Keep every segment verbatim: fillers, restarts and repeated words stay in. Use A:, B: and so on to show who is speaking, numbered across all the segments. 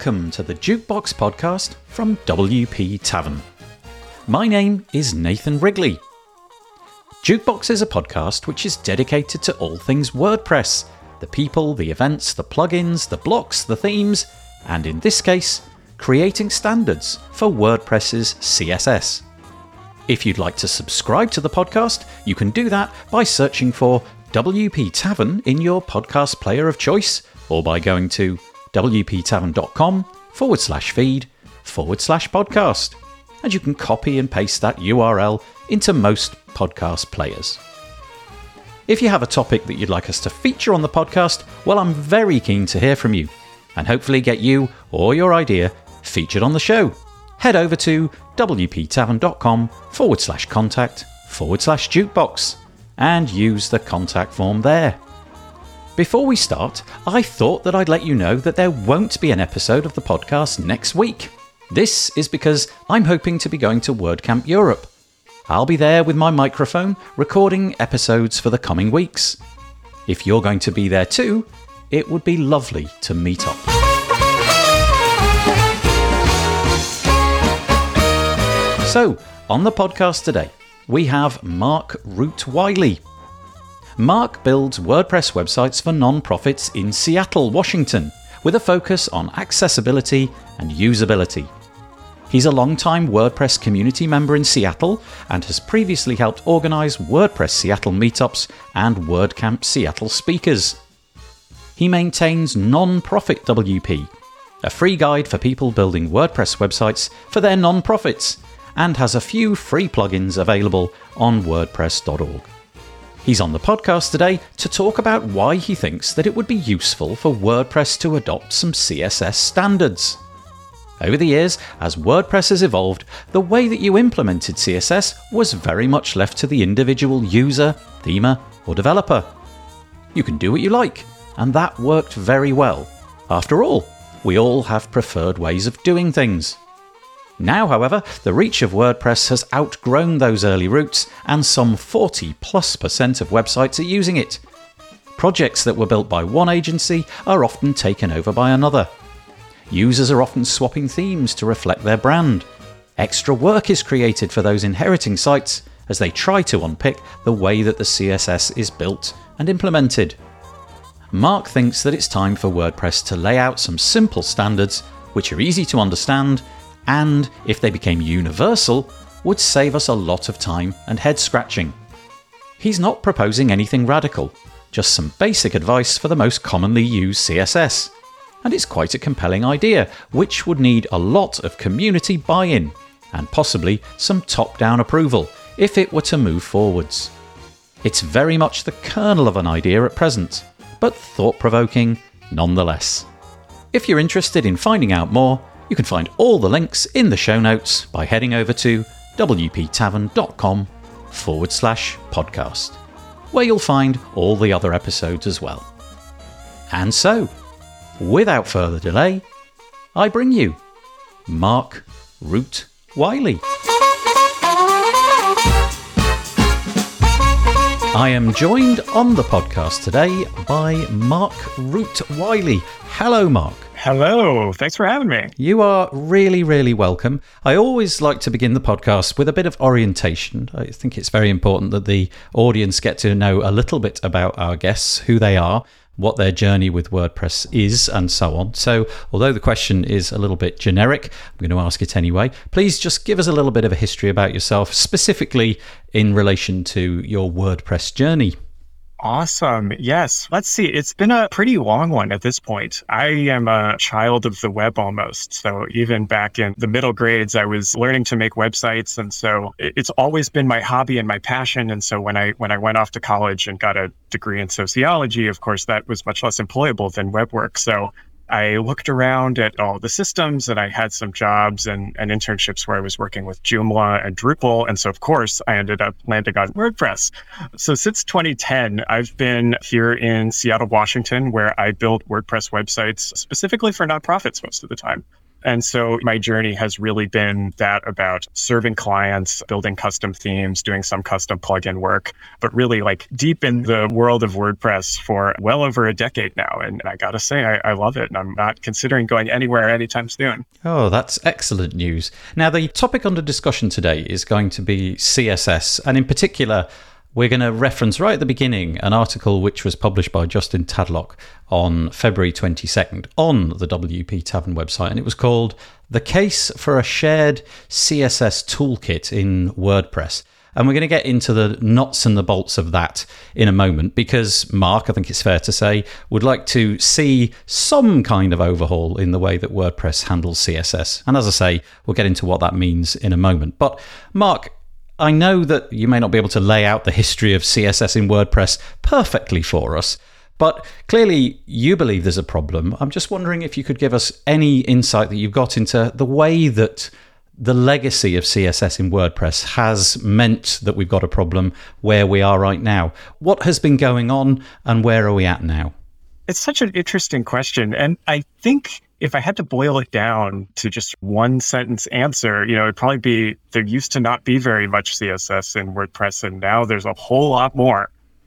A: Welcome to the Jukebox podcast from W P Tavern. My name is Nathan Wrigley. Jukebox is a podcast which is dedicated to all things WordPress, the people, the events, the plugins, the blocks, the themes, and in this case, creating standards for WordPress's C S S. If you'd like to subscribe to the podcast, you can do that by searching for W P Tavern in your podcast player of choice, or by going to wptavern.com forward slash feed forward slash podcast. And you can copy and paste that U R L into most podcast players. If you have a topic that you'd like us to feature on the podcast, well, I'm very keen to hear from you and hopefully get you or your idea featured on the show. Head over to wptavern.com forward slash contact forward slash jukebox and use the contact form there. Before we start, I thought that I'd let you know that there won't be an episode of the podcast next week. This is because I'm hoping to be going to WordCamp Europe. I'll be there with my microphone recording episodes for the coming weeks. If you're going to be there too, it would be lovely to meet up. So, on the podcast today, we have Mark Root-Wiley. Mark builds WordPress websites for non-profits in Seattle, Washington, with a focus on accessibility and usability. He's a long-time WordPress community member in Seattle and has previously helped organize WordPress Seattle meetups and WordCamp Seattle speakers. He maintains Non-Profit W P, a free guide for people building WordPress websites for their non-profits, and has a few free plugins available on wordpress dot org. He's on the podcast today to talk about why he thinks that it would be useful for WordPress to adopt some C S S standards. Over the years, as WordPress has evolved, the way that you implemented C S S was very much left to the individual user, themer, or developer. You can do what you like, and that worked very well. After all, we all have preferred ways of doing things. Now, however, the reach of WordPress has outgrown those early roots, and some forty plus percent of websites are using it. Projects that were built by one agency are often taken over by another. Users are often swapping themes to reflect their brand. Extra work is created for those inheriting sites as they try to unpick the way that the C S S is built and implemented. Mark thinks that it's time for WordPress to lay out some simple standards which are easy to understand and, if they became universal, would save us a lot of time and head scratching. He's not proposing anything radical, just some basic advice for the most commonly used C S S. And it's quite a compelling idea, which would need a lot of community buy-in and possibly some top-down approval if it were to move forwards. It's very much the kernel of an idea at present, but thought-provoking nonetheless. If you're interested in finding out more, you can find all the links in the show notes by heading over to wptavern.com forward slash podcast, where you'll find all the other episodes as well. And so, without further delay, I bring you Mark Root-Wiley. I am joined on the podcast today by Mark Root-Wiley. Hello, Mark.
B: Hello. Thanks for having me.
A: You are really, really welcome. I always like to begin the podcast with a bit of orientation. I think it's very important that the audience get to know a little bit about our guests, who they are, what their journey with WordPress is, and so on. So, although the question is a little bit generic, I'm going to ask it anyway. Please just give us a little bit of a history about yourself, specifically in relation to your WordPress journey.
B: Awesome. Yes. Let's see. It's been a pretty long one at this point. I am a child of the web almost. So even back in the middle grades, I was learning to make websites. And so it's always been my hobby and my passion. And so when I when I went off to college and got a degree in sociology, of course, that was much less employable than web work. So I looked around at all the systems and I had some jobs and, and internships where I was working with Joomla and Drupal. And so, of course, I ended up landing on WordPress. So since twenty ten, I've been here in Seattle, Washington, where I build WordPress websites specifically for nonprofits most of the time. And so my journey has really been that about serving clients, building custom themes, doing some custom plugin work, but really like deep in the world of WordPress for well over a decade now. And I got to say, I, I love it. And I'm not considering going anywhere anytime soon.
A: Oh, that's excellent news. Now, the topic under discussion today is going to be C S S. And in particular, we're going to reference right at the beginning an article which was published by Justin Tadlock on February twenty-second on the W P Tavern website. And it was called The Case for a Shared C S S Toolkit in WordPress. And we're going to get into the nuts and the bolts of that in a moment because Mark, I think it's fair to say, would like to see some kind of overhaul in the way that WordPress handles C S S. And as I say, we'll get into what that means in a moment. But Mark, I know that you may not be able to lay out the history of C S S in WordPress perfectly for us, but clearly you believe there's a problem. I'm just wondering if you could give us any insight that you've got into the way that the legacy of C S S in WordPress has meant that we've got a problem where we are right now. What has been going on and where are we at now?
B: It's such an interesting question. And I think if I had to boil it down to just one sentence answer, you know, it'd probably be there used to not be very much C S S in WordPress, and now there's a whole lot more.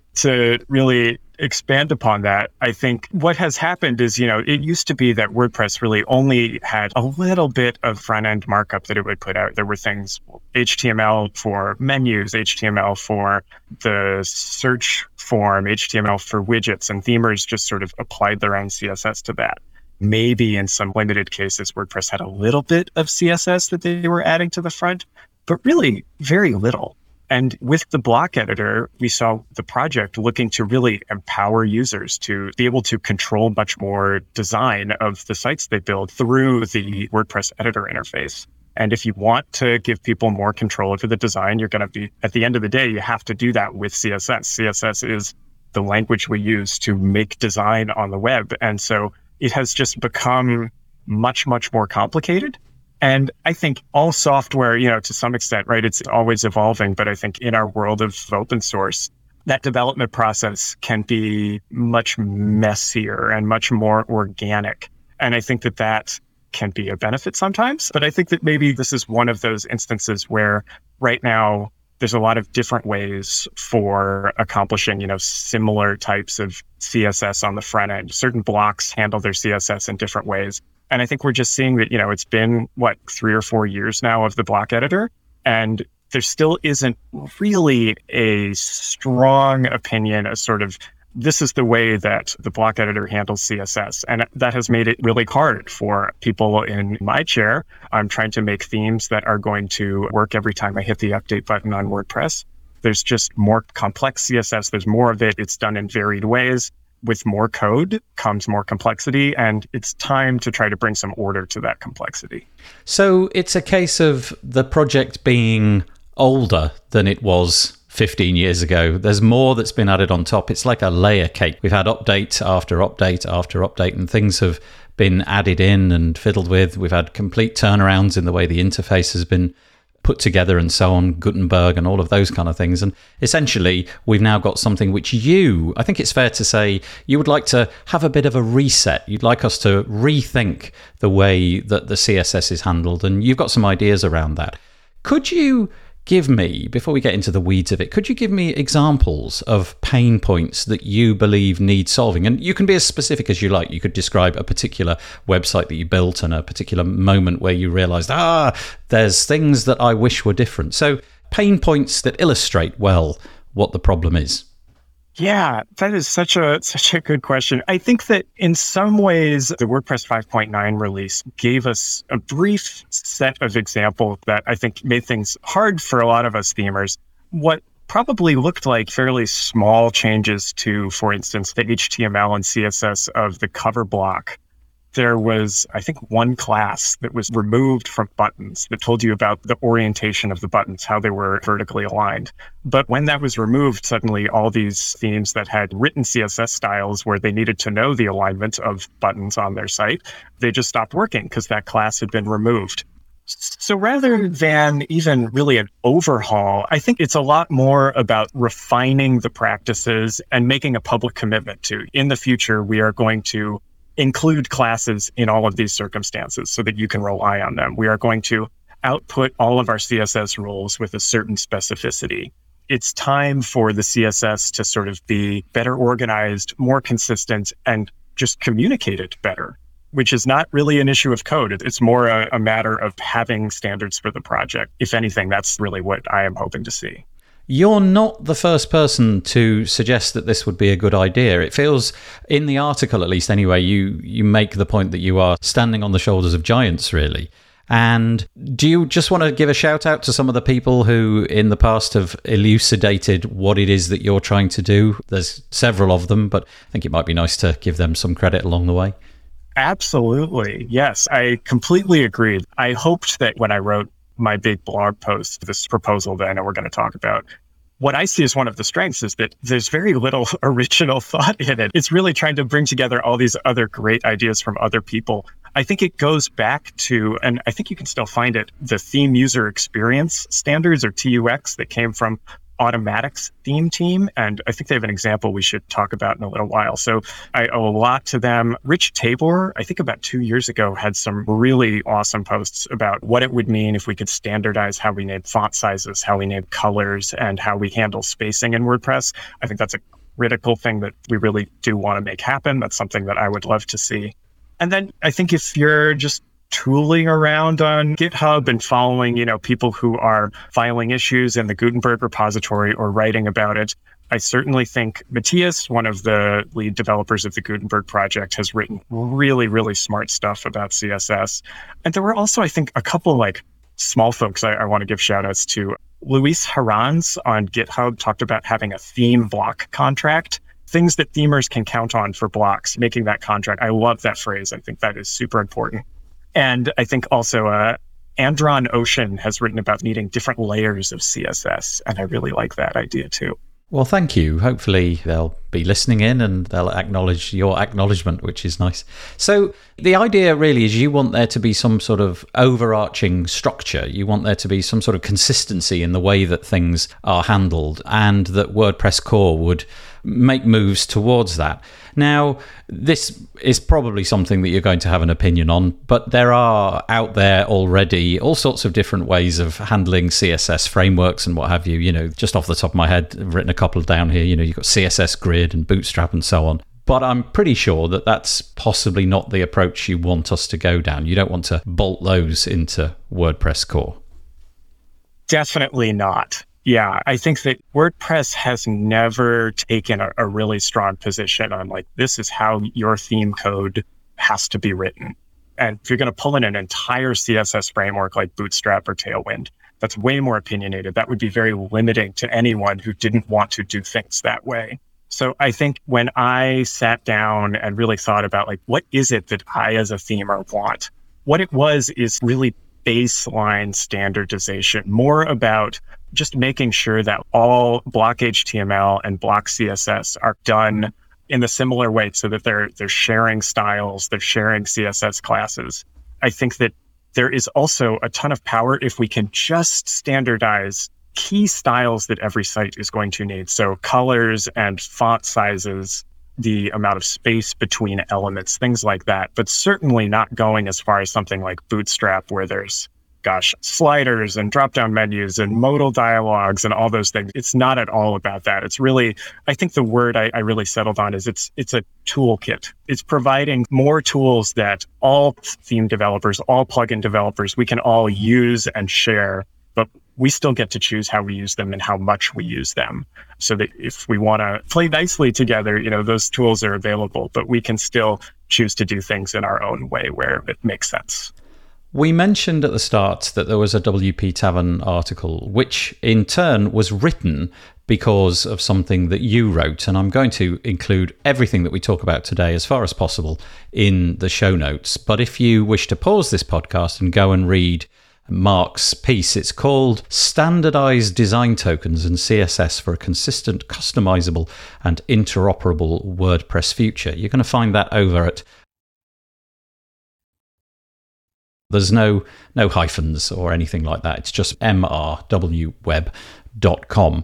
B: To really expand upon that, I think what has happened is, you know, it used to be that WordPress really only had a little bit of front-end markup that it would put out. There were things, H T M L for menus, H T M L for the search form, H T M L for widgets, and themers just sort of applied their own C S S to that. Maybe in some limited cases, WordPress had a little bit of C S S that they were adding to the front, but really very little. And with the block editor, we saw the project looking to really empower users to be able to control much more design of the sites they build through the WordPress editor interface. And if you want to give people more control over the design, you're going to be, at the end of the day, you have to do that with C S S. C S S is the language we use to make design on the web. And so it has just become much, much more complicated. And I think all software, you know, to some extent, right, it's always evolving. But I think in our world of open source, that development process can be much messier and much more organic. And I think that that can be a benefit sometimes. But I think that maybe this is one of those instances where right now there's a lot of different ways for accomplishing, you know, similar types of C S S on the front end. Certain blocks handle their C S S in different ways. And I think we're just seeing that, you know, it's been, what, three or four years now of the block editor. And there still isn't really a strong opinion, a sort of, this is the way that the block editor handles C S S. And that has made it really hard for people in my chair. I'm trying to make themes that are going to work every time I hit the update button on WordPress. There's just more complex C S S. There's more of it. It's done in varied ways. With more code comes more complexity, and it's time to try to bring some order to that complexity.
A: So it's a case of the project being older than it was fifteen years ago. There's more that's been added on top. It's like a layer cake. We've had update after update after update, and things have been added in and fiddled with. We've had complete turnarounds in the way the interface has been put together and so on, Gutenberg and all of those kind of things. And essentially, we've now got something which you, I think it's fair to say, you would like to have a bit of a reset. You'd like us to rethink the way that the C S S is handled. And you've got some ideas around that. Could you give me, before we get into the weeds of it, could you give me examples of pain points that you believe need solving? And you can be as specific as you like. You could describe a particular website that you built and a particular moment where you realized, ah, there's things that I wish were different. So pain points that illustrate well what the problem is.
B: Yeah, that is such a such a good question. I think that in some ways, the WordPress five point nine release gave us a brief set of examples that I think made things hard for a lot of us themers. What probably looked like fairly small changes to, for instance, the H T M L and C S S of the cover block. There was, I think, one class that was removed from buttons that told you about the orientation of the buttons, how they were vertically aligned. But when that was removed, suddenly all these themes that had written C S S styles where they needed to know the alignment of buttons on their site, they just stopped working because that class had been removed. So rather than even really an overhaul, I think it's a lot more about refining the practices and making a public commitment to, in the future, we are going to include classes in all of these circumstances so that you can rely on them. We are going to output all of our C S S rules with a certain specificity. It's time for the C S S to sort of be better organized, more consistent, and just communicate it better, which is not really an issue of code. It's more a, a matter of having standards for the project. If anything, that's really what I am hoping to see.
A: You're not the first person to suggest that this would be a good idea. It feels, in the article at least anyway, you, you make the point that you are standing on the shoulders of giants, really. And do you just want to give a shout out to some of the people who in the past have elucidated what it is that you're trying to do? There's several of them, but I think it might be nice to give them some credit along the way.
B: Absolutely. Yes, I completely agree. I hoped that when I wrote my big blog post, this proposal that I know we're going to talk about, what I see as one of the strengths is that there's very little original thought in it. It's really trying to bring together all these other great ideas from other people. I think it goes back to, and I think you can still find it, the theme user experience standards, or T U X, that came from Automattic's theme team. And I think they have an example we should talk about in a little while. So I owe a lot to them. Rich Tabor, I think about two years ago, had some really awesome posts about what it would mean if we could standardize how we name font sizes, how we name colors, and how we handle spacing in WordPress. I think that's a critical thing that we really do want to make happen. That's something that I would love to see. And then I think if you're just tooling around on GitHub and following, you know, people who are filing issues in the Gutenberg repository or writing about it, I certainly think Matthias, one of the lead developers of the Gutenberg project, has written really, really smart stuff about C S S. And there were also, I think, a couple like small folks I, I want to give shout outs to. Luis Herranz on GitHub talked about having a theme block contract, things that themers can count on for blocks, making that contract. I love that phrase. I think that is super important. And I think also uh, Andron Ocean has written about needing different layers of C S S, and I really like that idea too.
A: Well, thank you. Hopefully they'll be listening in and they'll acknowledge your acknowledgement, which is nice. So the idea really is you want there to be some sort of overarching structure. You want there to be some sort of consistency in the way that things are handled, and that WordPress core would make moves towards that. Now, this is probably something that you're going to have an opinion on, but there are out there already all sorts of different ways of handling C S S frameworks and what have you. You know, just off the top of my head, I've written a couple down here. You know, you've got C S S Grid and Bootstrap and so on. But I'm pretty sure that that's possibly not the approach you want us to go down. You don't want to bolt those into WordPress core.
B: Definitely not. Yeah, I think that WordPress has never taken a, a really strong position on like, this is how your theme code has to be written. And if you're going to pull in an entire C S S framework like Bootstrap or Tailwind, that's way more opinionated. That would be very limiting to anyone who didn't want to do things that way. So I think when I sat down and really thought about like, what is it that I as a themer want? What it was is really baseline standardization, more about just making sure that all block H T M L and block C S S are done in a similar way so that they're they're sharing styles, they're sharing C S S classes. I think that there is also a ton of power if we can just standardize key styles that every site is going to need. So colors and font sizes, the amount of space between elements, things like that, but certainly not going as far as something like Bootstrap where there's gosh, sliders and drop-down menus and modal dialogues and all those things. It's not at all about that. It's really, I think the word I, I really settled on is it's it's a toolkit. It's providing more tools that all theme developers, all plugin developers, we can all use and share, but we still get to choose how we use them and how much we use them. So that if we want to play nicely together, you know, those tools are available, but we can still choose to do things in our own way where it makes sense.
A: We mentioned at the start that there was a W P Tavern article, which in turn was written because of something that you wrote. And I'm going to include everything that we talk about today as far as possible in the show notes. But if you wish to pause this podcast and go and read Mark's piece, it's called Standardized Design Tokens and C S S for a Consistent, Customizable and Interoperable WordPress Future. You're going to find that over at There's no no hyphens or anything like that. It's just m r w web dot com.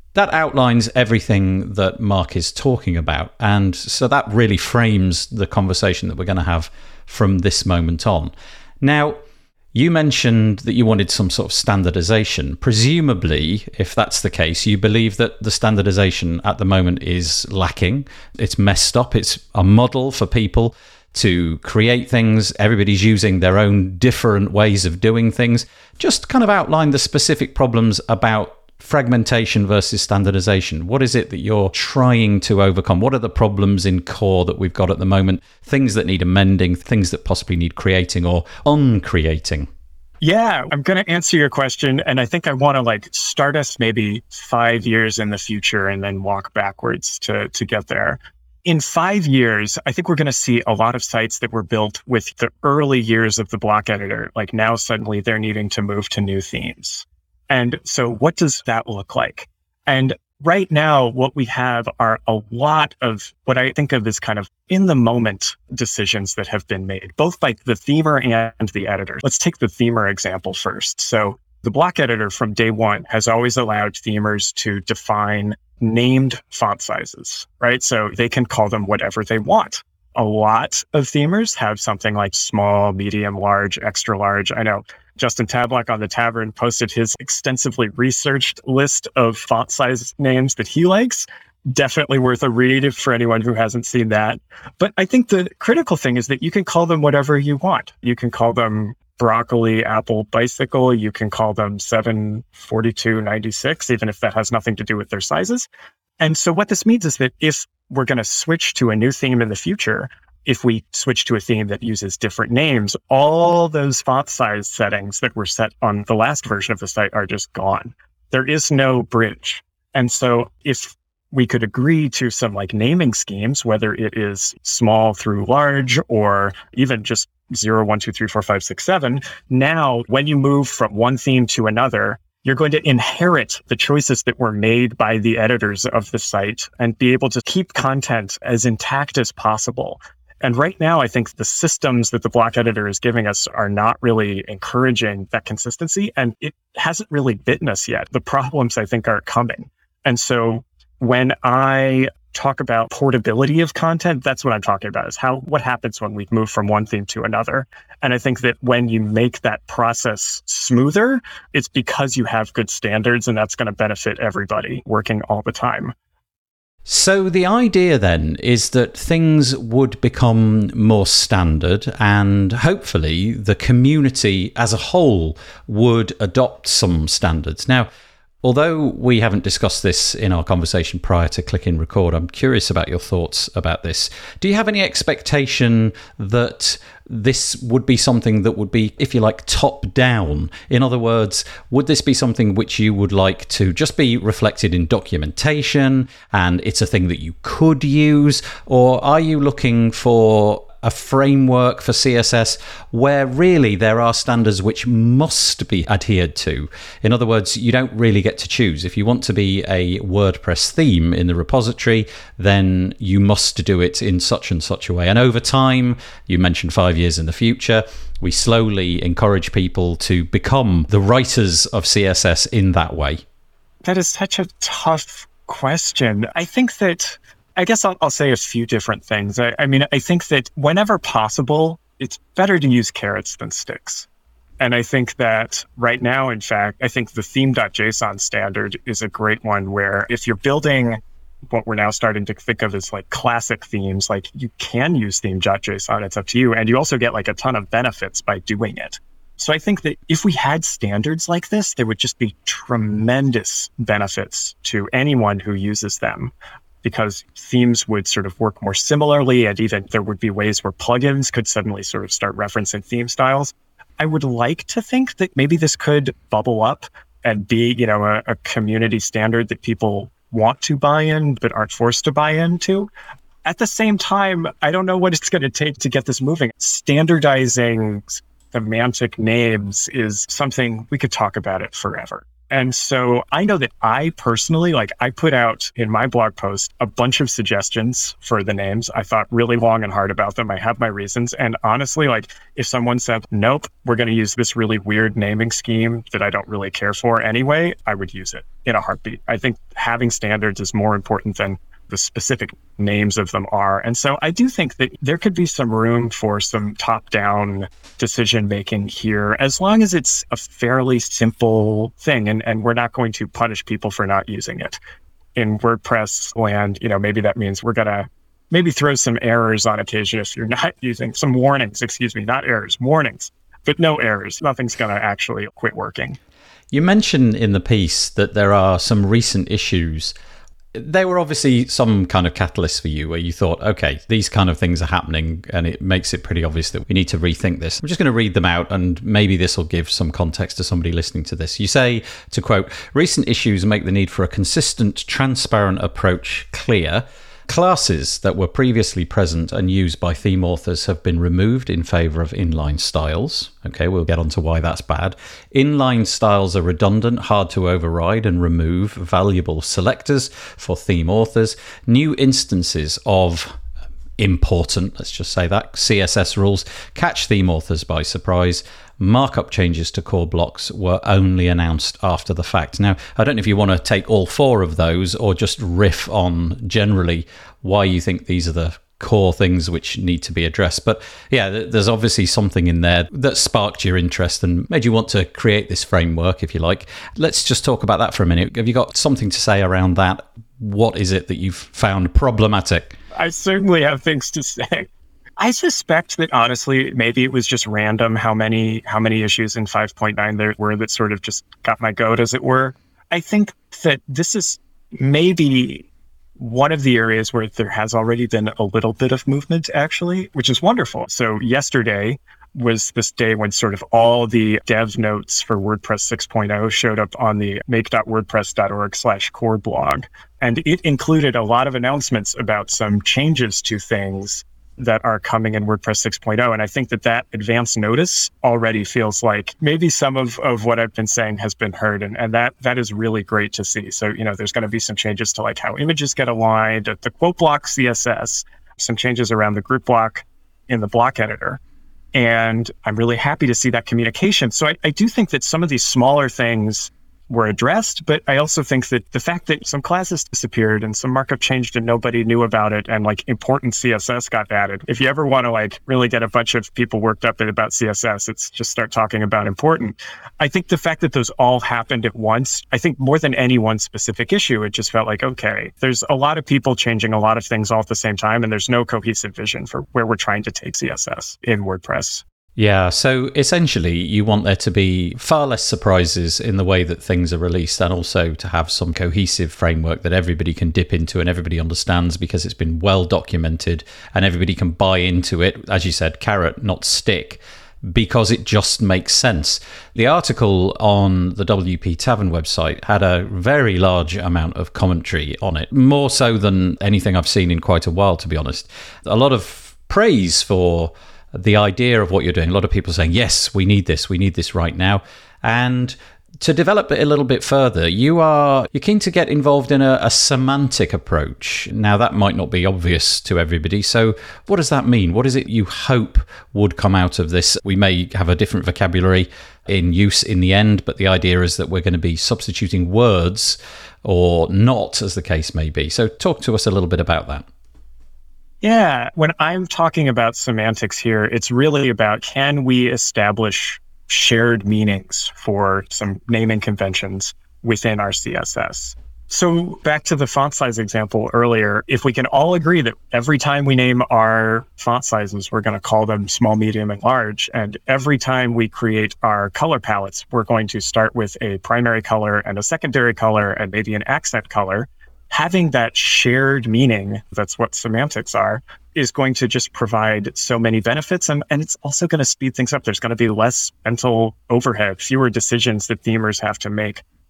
A: That outlines everything that Mark is talking about. And so that really frames the conversation that we're going to have from this moment on. Now, you mentioned that you wanted some sort of standardization. Presumably, if that's the case, you believe that the standardization at the moment is lacking. It's messed up. It's a model for people to create things. Everybody's using their own different ways of doing things. Just kind of outline the specific problems about fragmentation versus standardization. What is it that you're trying to overcome? What are the problems in core that we've got at the moment? Things that need amending, things that possibly need creating or uncreating?
B: Yeah, I'm going to answer your question. And I think I want to like start us maybe five years in the future and then walk backwards to, to get there. In five years, I think we're going to see a lot of sites that were built with the early years of the block editor. Like now suddenly they're needing to move to new themes. And so what does that look like? And right now, what we have are a lot of what I think of as kind of in the moment decisions that have been made, both by the themer and the editor. Let's take the themer example first. So the block editor from day one has always allowed themers to define named font sizes, right? So they can call them whatever they want. A lot of themers have something like small, medium, large, extra large. I know Justin Tablock on the Tavern posted his extensively researched list of font size names that he likes. Definitely worth a read for anyone who hasn't seen that. But I think the critical thing is that you can call them whatever you want. You can call them broccoli, apple, bicycle. You can call them seven forty-two ninety-six, even if that has nothing to do with their sizes. And so what this means is that if we're going to switch to a new theme in the future, if we switch to a theme that uses different names, all those font size settings that were set on the last version of the site are just gone. There is no bridge. And so if we could agree to some like naming schemes, whether it is small through large or even just zero, one, two, three, four, five, six, seven, now when you move from one theme to another, you're going to inherit the choices that were made by the editors of the site and be able to keep content as intact as possible. And right now, I think the systems that the block editor is giving us are not really encouraging that consistency, and it hasn't really bitten us yet. The problems, I think, are coming. And so when I talk about portability of content, that's what I'm talking about, is how what happens when we move from one theme to another. And I think that when you make that process smoother, it's because you have good standards, and that's going to benefit everybody working all the time.
A: So the idea then is that things would become more standard, and hopefully the community as a whole would adopt some standards. Now, although we haven't discussed this in our conversation prior to clicking record, I'm curious about your thoughts about this. Do you have any expectation that this would be something that would be, if you like, top down? In other words, would this be something which you would like to just be reflected in documentation and it's a thing that you could use? Or are you looking for a framework for C S S where really there are standards which must be adhered to? In other words, you don't really get to choose. If you want to be a WordPress theme in the repository, then you must do it in such and such a way. And over time, you mentioned five years in the future, we slowly encourage people to become the writers of C S S in that way.
B: That is such a tough question. I think that I guess I'll, I'll say a few different things. I, I mean, I think that whenever possible, it's better to use carrots than sticks. And I think that right now, in fact, I think the theme.json standard is a great one where if you're building what we're now starting to think of as like classic themes, like you can use theme.json, it's up to you. And you also get like a ton of benefits by doing it. So I think that if we had standards like this, there would just be tremendous benefits to anyone who uses them, because themes would sort of work more similarly, and even there would be ways where plugins could suddenly sort of start referencing theme styles. I would like to think that maybe this could bubble up and be, you know, a, a community standard that people want to buy in but aren't forced to buy into. At the same time, I don't know what it's going to take to get this moving. Standardizing semantic names is something we could talk about it forever. And so I know that I personally, like I put out in my blog post a bunch of suggestions for the names. I thought really long and hard about them. I have my reasons. And honestly, like if someone said, nope, we're going to use this really weird naming scheme that I don't really care for anyway, I would use it in a heartbeat. I think having standards is more important than the specific names of them are. And so I do think that there could be some room for some top-down decision-making here, as long as it's a fairly simple thing and, and we're not going to punish people for not using it. In WordPress land, you know, maybe that means we're going to maybe throw some errors on occasion if you're not using some warnings, excuse me, not errors, warnings, but no errors. Nothing's going to actually quit working.
A: You mentioned in the piece that there are some recent issues. There were obviously some kind of catalyst for you where you thought, okay, these kind of things are happening and it makes it pretty obvious that we need to rethink this. I'm just going to read them out and maybe this will give some context to somebody listening to this. You say, to quote, recent issues make the need for a consistent, transparent approach clear. Classes that were previously present and used by theme authors have been removed in favor of inline styles. Okay, we'll get on to why that's bad. Inline styles are redundant, hard to override and remove valuable selectors for theme authors. New instances of important, let's just say that, C S S rules catch theme authors by surprise. Markup changes to core blocks were only announced after the fact. Now, I don't know if you want to take all four of those or just riff on generally why you think these are the core things which need to be addressed. But yeah, there's obviously something in there that sparked your interest and made you want to create this framework, if you like. Let's just talk about that for a minute. Have you got something to say around that? What is it that you've found problematic?
B: I certainly have things to say. I suspect that honestly, maybe it was just random how many how many issues in five point nine there were that sort of just got my goat, as it were. I think that this is maybe one of the areas where there has already been a little bit of movement, actually, which is wonderful. So yesterday was this day when sort of all the dev notes for WordPress six point oh showed up on the make.wordpress.org slash core blog. And it included a lot of announcements about some changes to things that are coming in WordPress six point oh. And I think that that advance notice already feels like maybe some of, of what I've been saying has been heard. And, and that that is really great to see. So, you know, there's going to be some changes to like how images get aligned, the quote block C S S, some changes around the group block in the block editor. And I'm really happy to see that communication. So I, I do think that some of these smaller things were addressed, but I also think that the fact that some classes disappeared and some markup changed and nobody knew about it and like important C S S got added. If you ever want to like really get a bunch of people worked up about C S S, it's just start talking about important. I think the fact that those all happened at once, I think more than any one specific issue, it just felt like, okay, there's a lot of people changing a lot of things all at the same time and there's no cohesive vision for where we're trying to take C S S in WordPress.
A: Yeah, so essentially you want there to be far less surprises in the way that things are released and also to have some cohesive framework that everybody can dip into and everybody understands because it's been well documented and everybody can buy into it. As you said, carrot, not stick, because it just makes sense. The article on the W P Tavern website had a very large amount of commentary on it, more so than anything I've seen in quite a while, to be honest. A lot of praise for the idea of what you're doing. A lot of people saying, yes, we need this, we need this right now. And to develop it a little bit further, you are you're keen to get involved in a, a semantic approach. Now, that might not be obvious to everybody. So what does that mean? What is it you hope would come out of this? We may have a different vocabulary in use in the end, but the idea is that we're going to be substituting words or not, as the case may be. So talk to us a little bit about that.
B: Yeah, when I'm talking about semantics here, it's really about, can we establish shared meanings for some naming conventions within our C S S? So back to the font size example earlier, if we can all agree that every time we name our font sizes, we're going to call them small, medium, and large. And every time we create our color palettes, we're going to start with a primary color and a secondary color and maybe an accent color. Having that shared meaning, that's what semantics are, is going to just provide so many benefits. And, and it's also going to speed things up. There's going to be less mental overhead, fewer decisions that themers have to make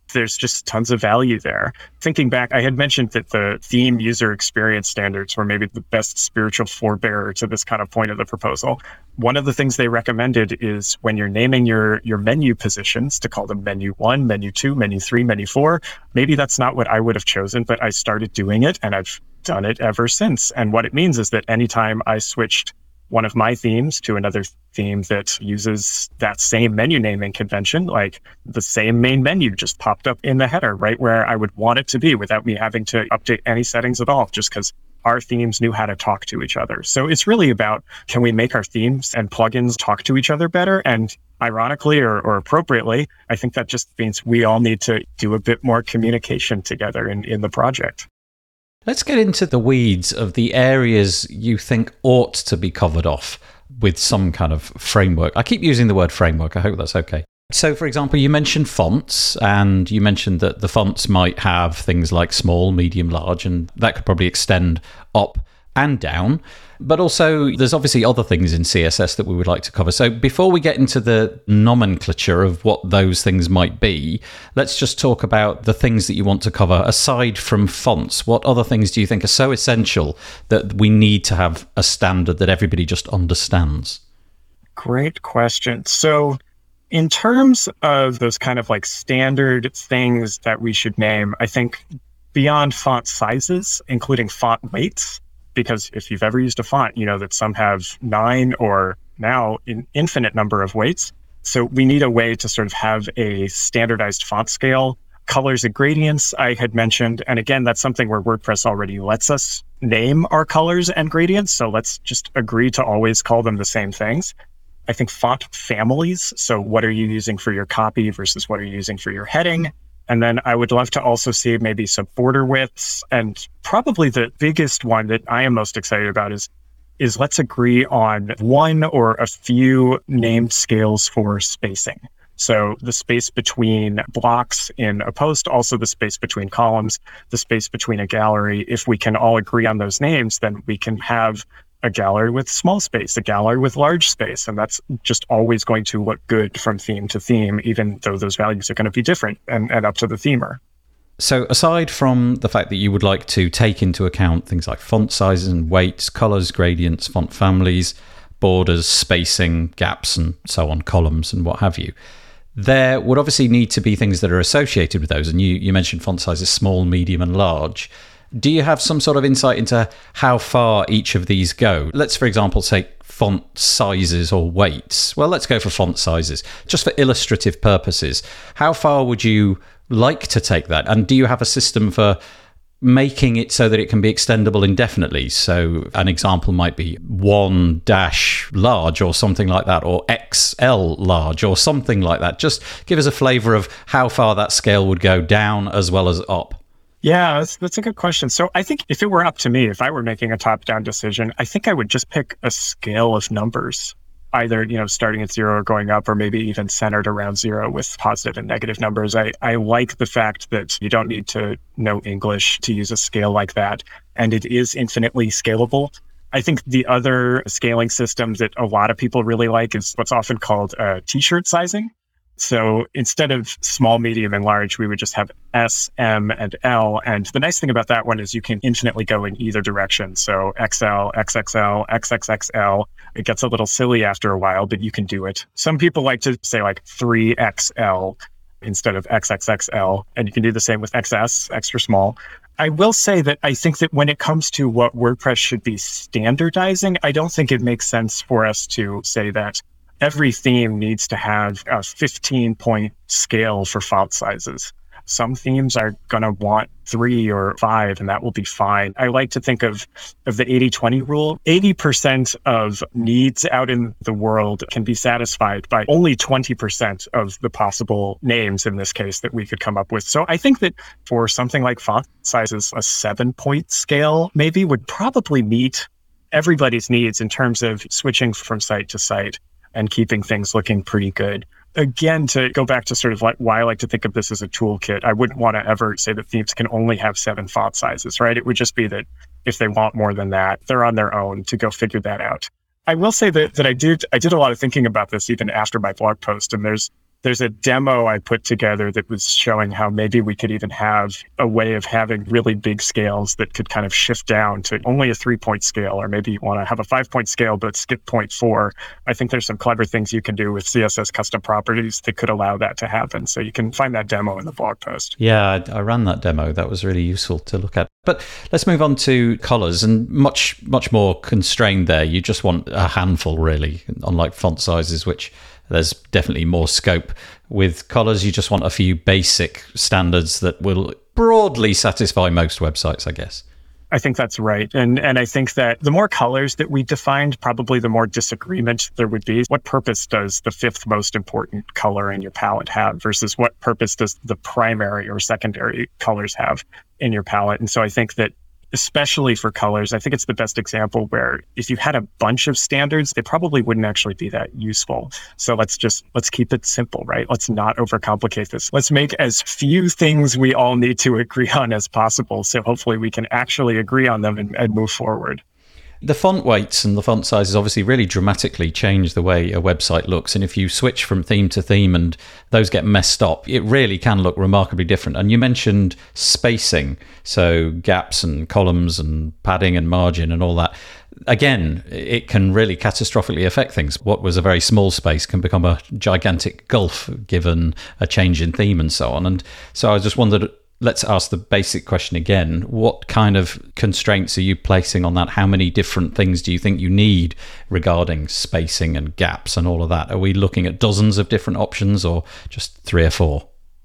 B: there's just tons of value there. Thinking back, I had mentioned that the theme user experience standards were maybe the best spiritual forebearer to this kind of point of the proposal. One of the things they recommended is when you're naming your, your menu positions to call them menu one, menu two, menu three, menu four. Maybe that's not what I would have chosen, but I started doing it and I've done it ever since. And what it means is that anytime I switched one of my themes to another theme that uses that same menu naming convention, like the same main menu just popped up in the header right where I would want it to be without me having to update any settings at all, just because our themes knew how to talk to each other. So it's really about, can we make our themes and plugins talk to each other better? And ironically or, or appropriately, I think that just means we all need to do a bit more communication together in, in the project.
A: Let's get into the weeds of the areas you think ought to be covered off with some kind of framework. I keep using the word framework. I hope that's okay. So, for example, you mentioned fonts, and you mentioned that the fonts might have things like small, medium, large, and that could probably extend up and down. But also, there's obviously other things in C S S that we would like to cover. So before we get into the nomenclature of what those things might be, let's just talk about the things that you want to cover. Aside from fonts, what other things do you think are so essential that we need to have a standard that everybody just understands?
B: Great question. So in terms of those kind of like standard things that we should name, I think beyond font sizes, including font weights, because if you've ever used a font, you know that some have nine or now an infinite number of weights. So we need a way to sort of have a standardized font scale. Colors and gradients, I had mentioned. And again, that's something where WordPress already lets us name our colors and gradients. So let's just agree to always call them the same things. I think font families. So what are you using for your copy versus what are you using for your heading? And then I would love to also see maybe some border widths. And probably the biggest one that I am most excited about is, is let's agree on one or a few named scales for spacing. So the space between blocks in a post, also the space between columns, the space between a gallery. If we can all agree on those names, then we can have a gallery with small space, a gallery with large space. And that's just always going to look good from theme to theme, even though those values are going to be different and, and up to the themer.
A: So aside from the fact that you would like to take into account things like font sizes and weights, colors, gradients, font families, borders, spacing, gaps, and so on, columns and what have you, there would obviously need to be things that are associated with those. And you, you mentioned font sizes, small, medium, and large. Do you have some sort of insight into how far each of these go? Let's, for example, take font sizes or weights. Well, let's go for font sizes, just for illustrative purposes. How far would you like to take that? And do you have a system for making it so that it can be extendable indefinitely? So an example might be one dash large or something like that, or X L large or something like that. Just give us a flavor of how far that scale would go down as well as up.
B: Yeah, that's, that's a good question. So I think if it were up to me, if I were making a top-down decision, I think I would just pick a scale of numbers, either, you know, starting at zero or going up, or maybe even centered around zero with positive and negative numbers. I, I like the fact that you don't need to know English to use a scale like that, and it is infinitely scalable. I think the other scaling system that a lot of people really like is what's often called uh, t-shirt sizing. So instead of small, medium, and large, we would just have S, M, and L. And the nice thing about that one is you can infinitely go in either direction. So X L, X X L, X X X L. It gets a little silly after a while, but you can do it. Some people like to say like three X L instead of X X X L. And you can do the same with X S, extra small. I will say that I think that when it comes to what WordPress should be standardizing, I don't think it makes sense for us to say that every theme needs to have a fifteen point scale for font sizes. Some themes are going to want three or five, and that will be fine. I like to think of, of the eighty twenty rule. eighty percent of needs out in the world can be satisfied by only twenty percent of the possible names in this case that we could come up with. So I think that for something like font sizes, a seven point scale maybe would probably meet everybody's needs in terms of switching from site to site and keeping things looking pretty good. Again, to go back to sort of like why I like to think of this as a toolkit, I wouldn't want to ever say that themes can only have seven font sizes, right? It would just be that if they want more than that, they're on their own to go figure that out. I will say that that I did I did a lot of thinking about this even after my blog post, and there's There's a demo I put together that was showing how maybe we could even have a way of having really big scales that could kind of shift down to only a three-point scale, or maybe you want to have a five-point scale but skip point four. I think there's some clever things you can do with C S S custom properties that could allow that to happen. So you can find that demo in the blog post.
A: Yeah, I, I ran that demo. That was really useful to look at. But let's move on to colors, and much, much more constrained there. You just want a handful, really, unlike font sizes, which there's definitely more scope. With colors, you just want a few basic standards that will broadly satisfy most websites, I guess.
B: I think that's right. And and I think that the more colors that we defined, probably the more disagreement there would be. What purpose does the fifth most important color in your palette have versus what purpose does the primary or secondary colors have in your palette? And so I think that especially for colors, I think it's the best example where if you had a bunch of standards, they probably wouldn't actually be that useful. So let's just, let's keep it simple, right? Let's not overcomplicate this. Let's make as few things we all need to agree on as possible. So hopefully we can actually agree on them and, and move forward.
A: The font weights and the font sizes obviously really dramatically change the way a website looks. And if you switch from theme to theme and those get messed up, it really can look remarkably different. And you mentioned spacing, so gaps and columns and padding and margin and all that. Again, it can really catastrophically affect things. What was a very small space can become a gigantic gulf given a change in theme and so on. And so I just wondered, let's ask the basic question again. What kind of constraints are you placing on that? How many different things do you think you need regarding spacing and gaps and all of that? Are we looking at dozens of different options or just three or four?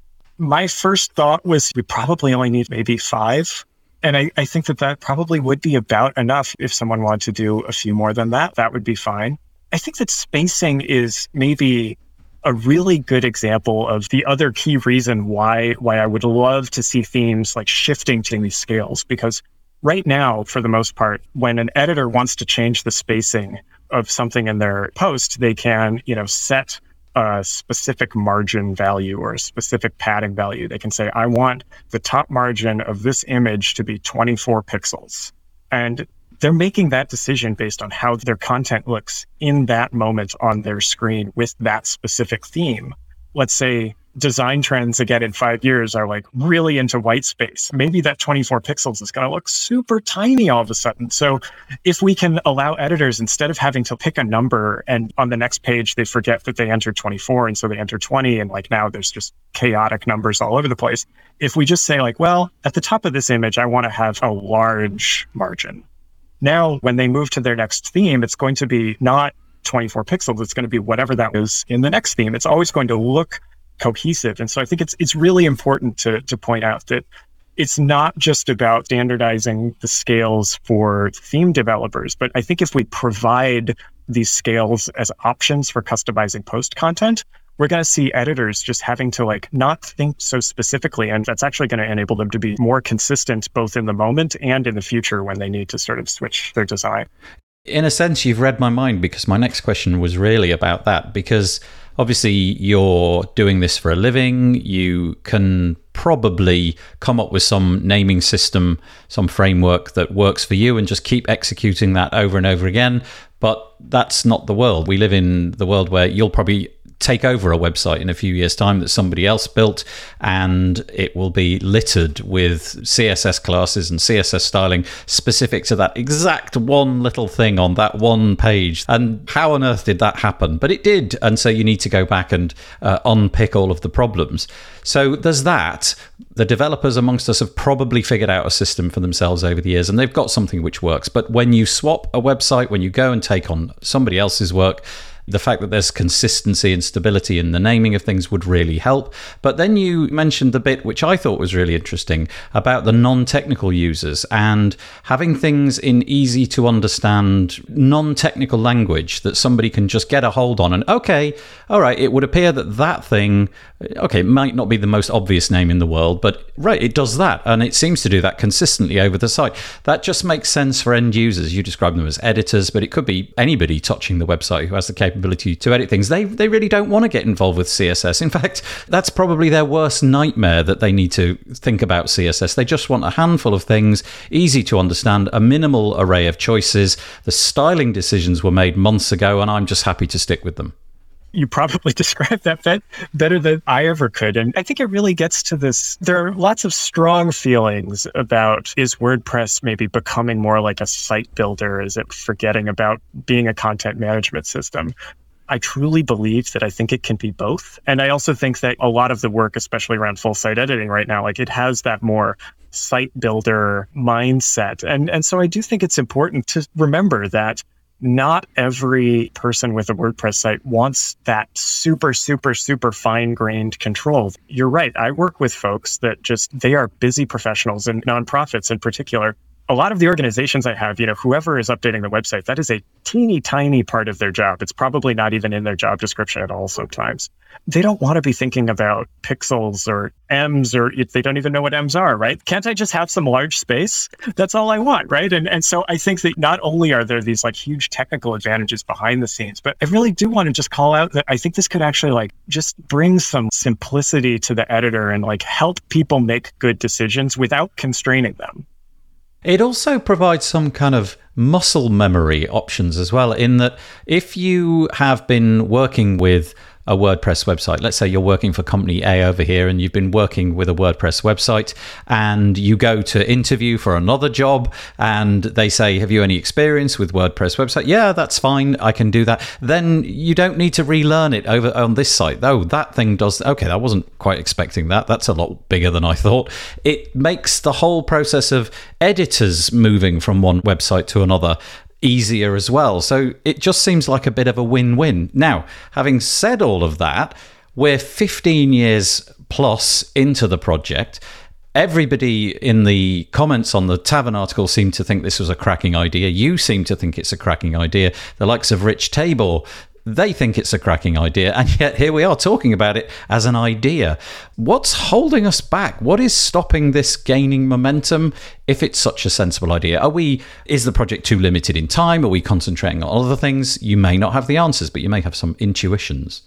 B: My first thought was we probably only need maybe five. And I, I think that that probably would be about enough. If someone wanted to do a few more than that, that would be fine. I think that spacing is maybe a really good example of the other key reason why why I would love to see themes like shifting to these scales. Because right now, for the most part, when an editor wants to change the spacing of something in their post, they can, you know, set a specific margin value or a specific padding value. They can say, I want the top margin of this image to be twenty-four pixels. And they're making that decision based on how their content looks in that moment on their screen with that specific theme. Let's say design trends again in five years are like really into white space. Maybe that twenty-four pixels is going to look super tiny all of a sudden. So if we can allow editors, instead of having to pick a number and on the next page, they forget that they entered twenty-four. And so they enter twenty. And like now there's just chaotic numbers all over the place. If we just say like, well, at the top of this image, I want to have a large margin. Now, when they move to their next theme, it's going to be not twenty-four pixels. It's going to be whatever that is in the next theme. It's always going to look cohesive. And so I think it's it's really important to to point out that it's not just about standardizing the scales for theme developers, but I think if we provide these scales as options for customizing post content, we're going to see editors just having to like not think so specifically. And that's actually going to enable them to be more consistent both in the moment and in the future when they need to sort of switch their design.
A: In a sense, you've read my mind, because my next question was really about that, because obviously you're doing this for a living. You can probably come up with some naming system, some framework that works for you and just keep executing that over and over again. But that's not the world. We live in the world where you'll probably take over a website in a few years' time that somebody else built, and it will be littered with C S S classes and C S S styling specific to that exact one little thing on that one page. And how on earth did that happen? But it did. And so you need to go back and uh, unpick all of the problems. So there's that. The developers amongst us have probably figured out a system for themselves over the years, and they've got something which works. But when you swap a website, when you go and take on somebody else's work, the fact that there's consistency and stability in the naming of things would really help. But then you mentioned the bit which I thought was really interesting about the non-technical users and having things in easy to understand non-technical language that somebody can just get a hold on. And okay, all right, it would appear that that thing, okay, it might not be the most obvious name in the world, but right, it does that. And it seems to do that consistently over the site. That just makes sense for end users. You describe them as editors, but it could be anybody touching the website who has the capability ability to edit things. They they really don't want to get involved with C S S. In fact, that's probably their worst nightmare, that they need to think about C S S. They just want a handful of things, easy to understand, a minimal array of choices. The styling decisions were made months ago, and I'm just happy to stick with them.
B: You probably described that bet better than I ever could. And I think it really gets to this. There are lots of strong feelings about, is WordPress maybe becoming more like a site builder? Is it forgetting about being a content management system? I truly believe that I think it can be both. And I also think that a lot of the work, especially around full site editing right now, like it has that more site builder mindset. And, and so I do think it's important to remember that not every person with a WordPress site wants that super, super, super fine-grained control. You're right. I work with folks that just, they are busy professionals and nonprofits in particular. A lot of the organizations I have, you know, whoever is updating the website, that is a teeny tiny part of their job. It's probably not even in their job description at all sometimes. They don't want to be thinking about pixels or M's, or they don't even know what M's are, right? Can't I just have some large space? That's all I want, right? And and so I think that not only are there these like huge technical advantages behind the scenes, but I really do want to just call out that I think this could actually like just bring some simplicity to the editor and like help people make good decisions without constraining them.
A: It also provides some kind of muscle memory options as well, in that if you have been working with a WordPress website, let's say you're working for company A over here and you've been working with a WordPress website and you go to interview for another job and they say, have you any experience with WordPress website? Yeah, that's fine. I can do that. Then you don't need to relearn it over on this site. Oh, that thing does. Okay, I wasn't quite expecting that. That's a lot bigger than I thought. It makes the whole process of editors moving from one website to another easier as well. So it just seems like a bit of a win-win. Now, having said all of that, we're fifteen years plus into the project. Everybody in the comments on the Tavern article seemed to think this was a cracking idea. You seem to think it's a cracking idea. The likes of Rich Tabor, they think it's a cracking idea, and yet here we are talking about it as an idea. What's holding us back? What is stopping this gaining momentum if it's such a sensible idea? Are we, is the project too limited in time? Are we concentrating on other things? You may not have the answers, but you may have some intuitions.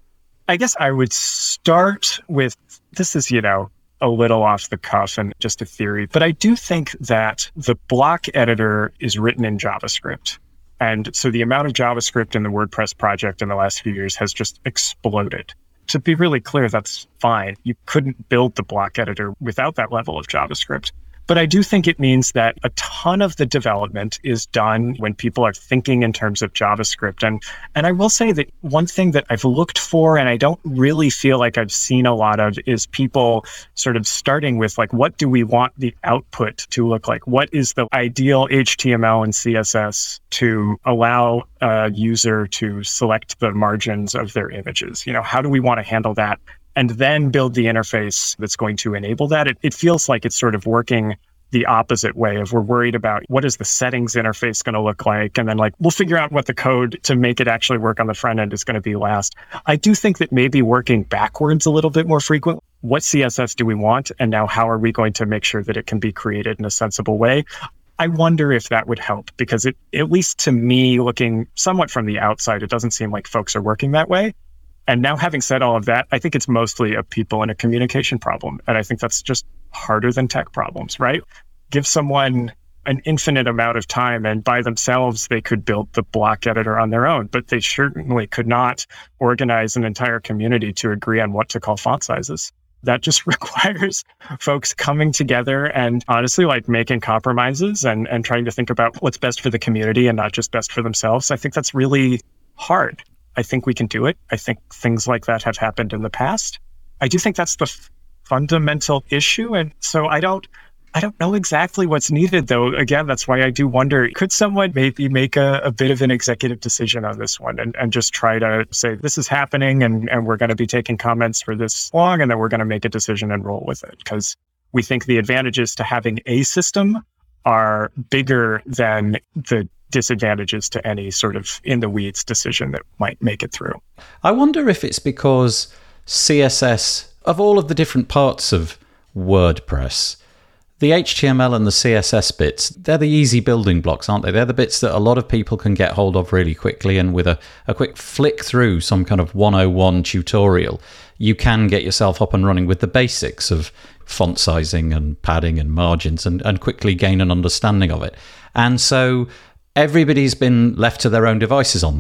B: I guess I would start with, this is, you know, a little off the cuff and just a theory, but I do think that the block editor is written in JavaScript. And so the amount of JavaScript in the WordPress project in the last few years has just exploded. To be really clear, that's fine. You couldn't build the block editor without that level of JavaScript. But I do think it means that a ton of the development is done when people are thinking in terms of JavaScript. And and I will say that one thing that I've looked for, and I don't really feel like I've seen a lot of, is people sort of starting with like, what do we want the output to look like? What is the ideal H T M L and C S S to allow a user to select the margins of their images? You know, how do we want to handle that? And then build the interface that's going to enable that. It, it feels like it's sort of working the opposite way of, we're worried about what is the settings interface going to look like? And then like, we'll figure out what the code to make it actually work on the front end is going to be last. I do think that maybe working backwards a little bit more frequent. What C S S do we want? And now how are we going to make sure that it can be created in a sensible way? I wonder if that would help, because it, at least to me, looking somewhat from the outside, it doesn't seem like folks are working that way. And now, having said all of that, I think it's mostly a people and a communication problem. And I think that's just harder than tech problems, right? Give someone an infinite amount of time and by themselves, they could build the block editor on their own, but they certainly could not organize an entire community to agree on what to call font sizes. That just requires folks coming together and honestly like making compromises and, and trying to think about what's best for the community and not just best for themselves. I think that's really hard. I think we can do it. I think things like that have happened in the past. I do think that's the f- fundamental issue. And so I don't, I don't know exactly what's needed though. Again, that's why I do wonder, could someone maybe make a, a bit of an executive decision on this one and, and just try to say, this is happening and, and we're going to be taking comments for this long, and then we're going to make a decision and roll with it. Because we think the advantages to having a system are bigger than the disadvantages to any sort of in the weeds decision that might make it through.
A: I wonder if it's because C S S, of all of the different parts of WordPress, the H T M L and the C S S bits, they're the easy building blocks, aren't they? They're the bits that a lot of people can get hold of really quickly, and with a, a quick flick through some kind of one oh one tutorial, you can get yourself up and running with the basics of font sizing and padding and margins and, and quickly gain an understanding of it. And so everybody's been left to their own devices on that.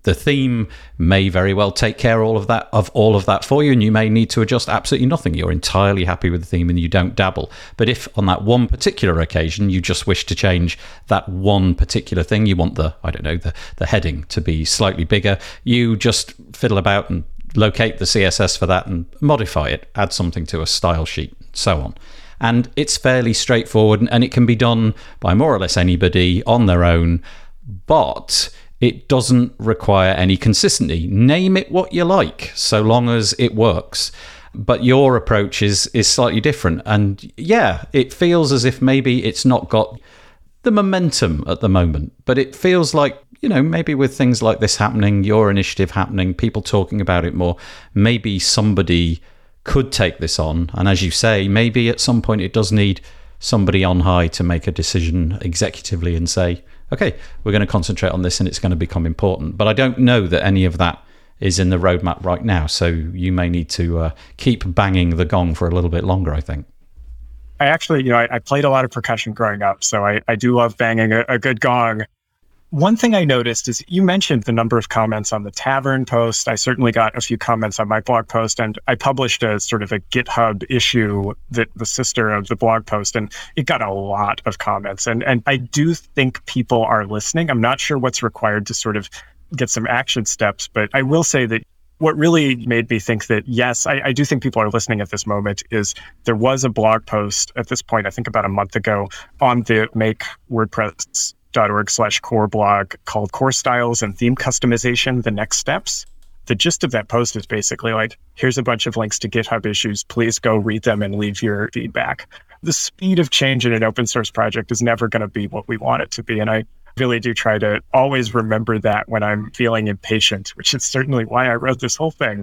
A: The theme may very well take care all of that of all of that for you, and you may need to adjust absolutely nothing. You're entirely happy with the theme and you don't dabble. But if on that one particular occasion you just wish to change that one particular thing, you want the, I don't know, the, the heading to be slightly bigger, you just fiddle about and locate the C S S for that and modify it, add something to a style sheet, so on. And it's fairly straightforward, and it can be done by more or less anybody on their own, but it doesn't require any consistency. Name it what you like, so long as it works. But your approach is is slightly different. And yeah, it feels as if maybe it's not got the momentum at the moment, but it feels like, you know, maybe with things like this happening, your initiative happening, people talking about it more, maybe somebody could take this on. And as you say, maybe at some point it does need somebody on high to make a decision executively and say, okay, we're going to concentrate on this and it's going to become important. But I don't know that any of that is in the roadmap right now. So you may need to uh, keep banging the gong for a little bit longer, I think.
B: I actually, you know, I, I played a lot of percussion growing up, so I, I do love banging a, a good gong. One thing I noticed is you mentioned the number of comments on the Tavern post. I certainly got a few comments on my blog post, and I published a sort of a GitHub issue, that the sister of the blog post, and it got a lot of comments. And and I do think people are listening. I'm not sure what's required to sort of get some action steps, but I will say that what really made me think that, yes, I, I do think people are listening at this moment is there was a blog post at this point, I think about a month ago, on the Make WordPress dot org slash core blog called Core Styles and Theme Customization, The Next Steps. The gist of that post is basically like, here's a bunch of links to GitHub issues. Please go read them and leave your feedback. The speed of change in an open source project is never going to be what we want it to be. And I really do try to always remember that when I'm feeling impatient, which is certainly why I wrote this whole thing.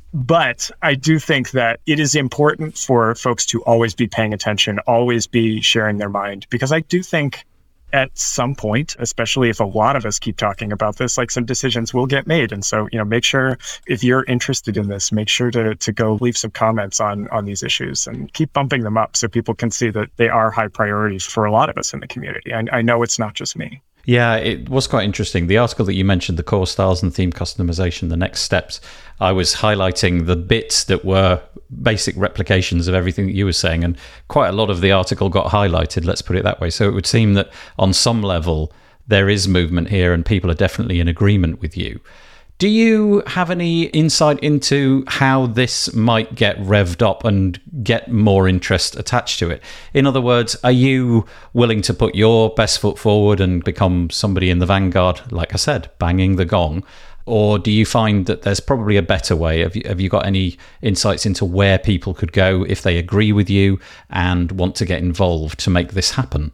B: But I do think that it is important for folks to always be paying attention, always be sharing their mind, because I do think at some point, especially if a lot of us keep talking about this, like some decisions will get made. And so, you know, make sure if you're interested in this, make sure to to go leave some comments on on these issues and keep bumping them up so people can see that they are high priorities for a lot of us in the community. And I know it's not just me.
A: Yeah, it was quite interesting. The article that you mentioned, the core styles and theme customization, the next steps, I was highlighting the bits that were basic replications of everything that you were saying, and quite a lot of the article got highlighted, let's put it that way. So it would seem that on some level there is movement here and people are definitely in agreement with you. Do you have any insight into how this might get revved up and get more interest attached to it? In other words, are you willing to put your best foot forward and become somebody in the vanguard, like I said, banging the gong? Or do you find that there's probably a better way? Have you, have you got any insights into where people could go if they agree with you and want to get involved to make this happen?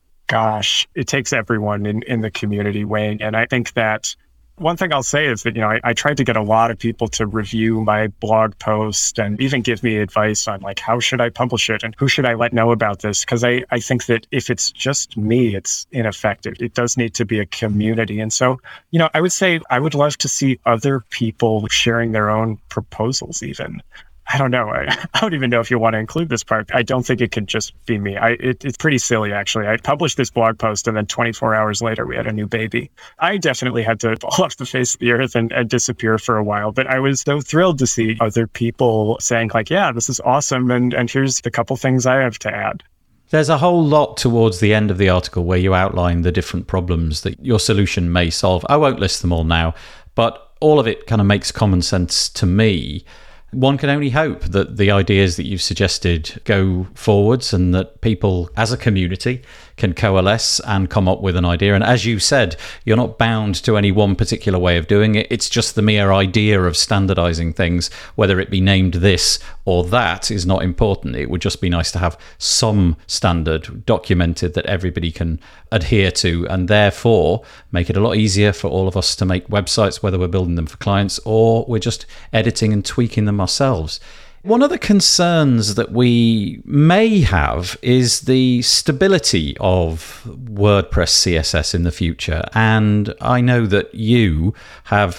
B: Gosh, it takes everyone in, in the community weighing. And I think that one thing I'll say is that, you know, I, I tried to get a lot of people to review my blog post and even give me advice on like, how should I publish it and who should I let know about this? Because I, I think that if it's just me, it's ineffective. It does need to be a community. And so, you know, I would say I would love to see other people sharing their own proposals even. I don't know. I, I don't even know if you want to include this part. I don't think it could just be me. I, it, it's pretty silly, actually. I published this blog post and then twenty-four hours later, we had a new baby. I definitely had to fall off the face of the earth and, and disappear for a while. But I was so thrilled to see other people saying like, yeah, this is awesome. And, and here's the couple things I have to add.
A: There's a whole lot towards the end of the article where you outline the different problems that your solution may solve. I won't list them all now, but all of it kind of makes common sense to me. One can only hope that the ideas that you've suggested go forwards and that people as a community can coalesce and come up with an idea. And as you said, you're not bound to any one particular way of doing it. It's just the mere idea of standardizing things, whether it be named this or that, is not important. It would just be nice to have some standard documented that everybody can adhere to, and therefore make it a lot easier for all of us to make websites, whether we're building them for clients or we're just editing and tweaking them ourselves. One of the concerns that we may have is the stability of WordPress C S S in the future. And I know that you have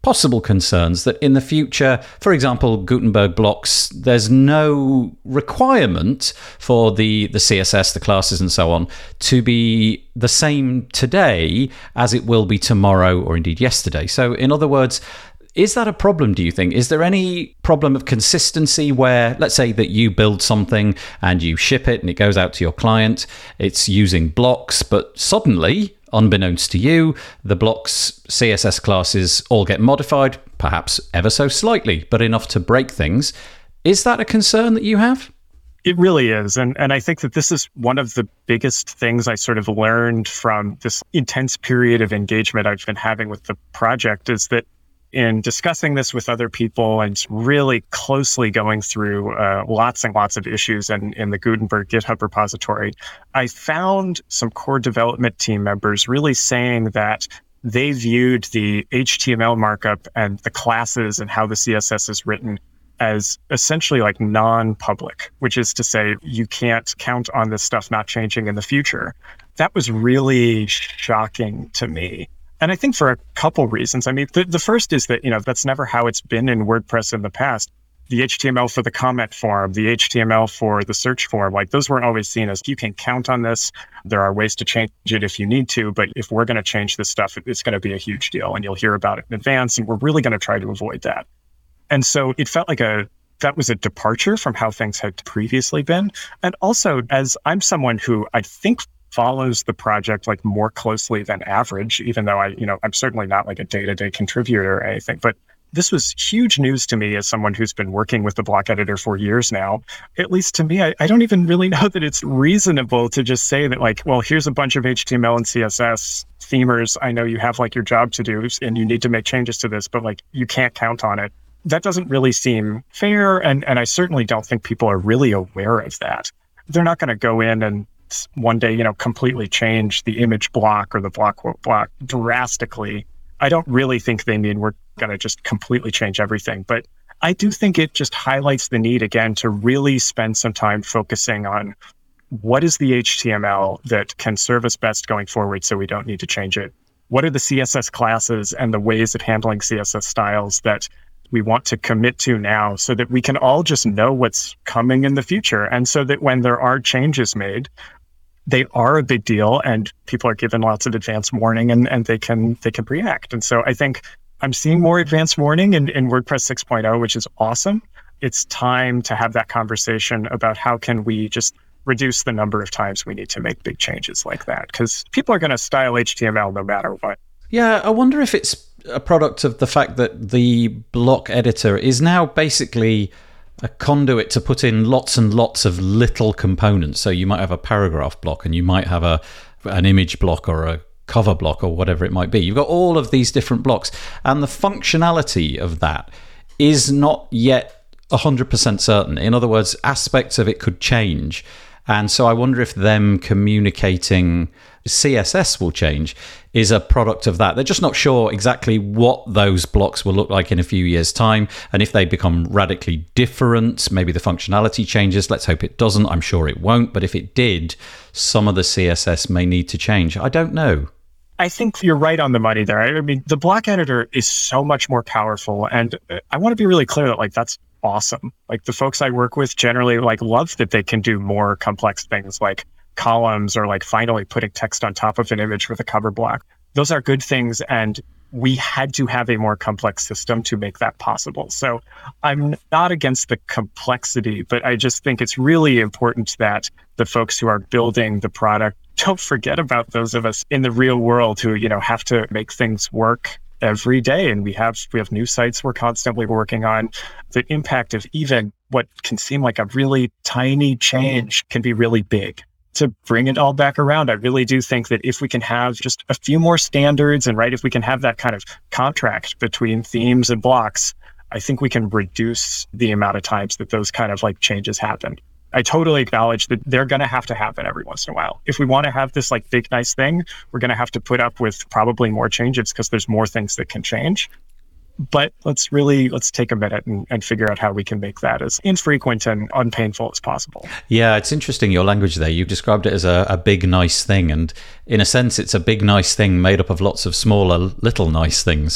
A: possible concerns that in the future, for example, Gutenberg blocks, there's no requirement for the, the C S S, the classes and so on, to be the same today as it will be tomorrow or indeed yesterday. So in other words, is that a problem, do you think? Is there any problem of consistency where, let's say that you build something and you ship it and it goes out to your client, it's using blocks, but suddenly, unbeknownst to you, the blocks C S S classes all get modified, perhaps ever so slightly, but enough to break things. Is that a concern that you have?
B: It really is. And and I think that this is one of the biggest things I sort of learned from this intense period of engagement I've been having with the project is that in discussing this with other people and really closely going through uh, lots and lots of issues in, in the Gutenberg GitHub repository, I found some core development team members really saying that they viewed the H T M L markup and the classes and how the C S S is written as essentially like non-public, which is to say you can't count on this stuff not changing in the future. That was really shocking to me. And I think for a couple reasons. I mean, the, the first is that, you know, that's never how it's been in WordPress in the past. The H T M L for the comment form, the H T M L for the search form, like those weren't always seen as you can count on this. There are ways to change it if you need to, but if we're going to change this stuff, it's going to be a huge deal and you'll hear about it in advance. And we're really going to try to avoid that. And so it felt like a, that was a departure from how things had previously been. And also, as I'm someone who I think follows the project like more closely than average, even though I, you know, I'm certainly not like a day-to-day contributor or anything, but this was huge news to me as someone who's been working with the block editor for years now. At least to me, I, I don't even really know that it's reasonable to just say that like, well, here's a bunch of H T M L and C S S themers. I know you have like your job to do and you need to make changes to this, but like you can't count on it. That doesn't really seem fair. And, and I certainly don't think people are really aware of that. They're not going to go in and one day, you know, completely change the image block or the block quote block drastically. I don't really think they mean we're going to just completely change everything. But I do think it just highlights the need, again, to really spend some time focusing on what is the H T M L that can serve us best going forward so we don't need to change it? What are the C S S classes and the ways of handling C S S styles that we want to commit to now so that we can all just know what's coming in the future? And so that when there are changes made, they are a big deal and people are given lots of advance warning and, and they can they can react. And so I think I'm seeing more advance warning in, in WordPress six point oh, which is awesome. It's time to have that conversation about how can we just reduce the number of times we need to make big changes like that, because people are going to style H T M L no matter what.
A: Yeah, I wonder if it's a product of the fact that the block editor is now basically a conduit to put in lots and lots of little components. So you might have a paragraph block and you might have a an image block or a cover block or whatever it might be. You've got all of these different blocks, and the functionality of that is not yet one hundred percent certain. In other words, aspects of it could change. And so I wonder if them communicating C S S will change is a product of that. They're just not sure exactly what those blocks will look like in a few years' time. And if they become radically different, maybe the functionality changes. Let's hope it doesn't. I'm sure it won't. But if it did, some of the C S S may need to change. I don't know.
B: I think you're right on the money there. I mean, the block editor is so much more powerful. And I want to be really clear that like that's awesome. Like the folks I work with generally like love that they can do more complex things like columns or like finally putting text on top of an image with a cover block. Those are good things. And we had to have a more complex system to make that possible. So I'm not against the complexity, but I just think it's really important that the folks who are building the product don't forget about those of us in the real world who, you know, have to make things work every day. And we have we have new sites we're constantly working on. The impact of even what can seem like a really tiny change can be really big. To bring it all back around, I really do think that if we can have just a few more standards and right, if we can have that kind of contract between themes and blocks, I think we can reduce the amount of times that those kind of like changes happen. I totally acknowledge that they're going to have to happen every once in a while. If we want to have this like big, nice thing, we're going to have to put up with probably more changes because there's more things that can change. But let's really, let's take a minute and, and figure out how we can make that as infrequent and unpainful as possible.
A: Yeah, it's interesting, your language there. You described it as a, a big, nice thing. And in a sense, it's a big, nice thing made up of lots of smaller, little nice things.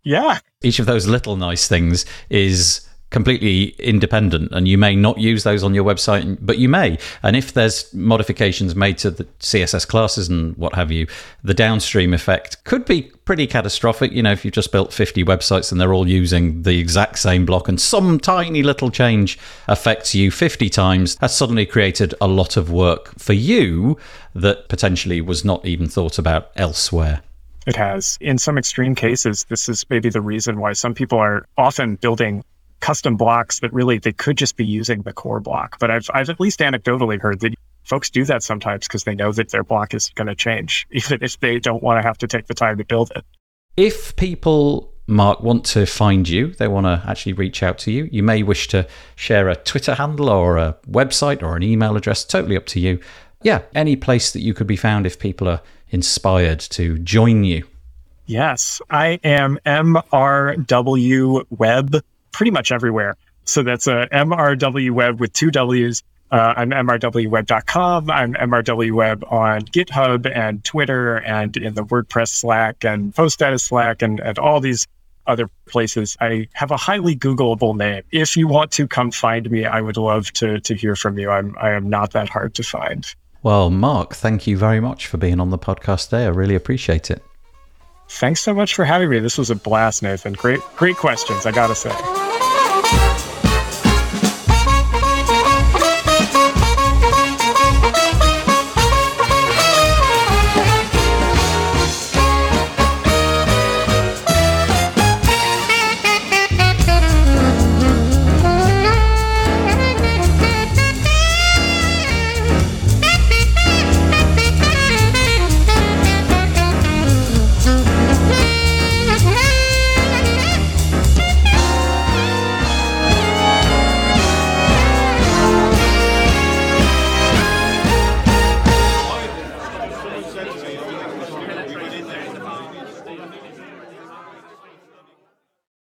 B: Yeah.
A: Each of those little nice things is completely independent, and you may not use those on your website, but you may. And if there's modifications made to the C S S classes and what have you, the downstream effect could be pretty catastrophic. You know, if you've just built fifty websites and they're all using the exact same block and some tiny little change affects you fifty times, that's suddenly created a lot of work for you that potentially was not even thought about elsewhere.
B: It has. In some extreme cases, this is maybe the reason why some people are often building custom blocks that really they could just be using the core block. But I've I've at least anecdotally heard that folks do that sometimes because they know that their block is going to change, even if they don't want to have to take the time to build it.
A: If people, Mark, want to find you, they want to actually reach out to you, you may wish to share a Twitter handle or a website or an email address, totally up to you. Yeah, any place that you could be found if people are inspired to join you.
B: Yes, I am M R W Web pretty much everywhere. So that's a M R W Web with two W's. Uh, I'm M R W web dot com. I'm M R W Web on GitHub and Twitter and in the WordPress Slack and PostStatus Slack and, and all these other places. I have a highly Googleable name. If you want to come find me, I would love to to hear from you. I'm I am not that hard to find.
A: Well, Mark, thank you very much for being on the podcast today. I really appreciate it.
B: Thanks so much for having me. This was a blast, Nathan. Great, great questions, I gotta say.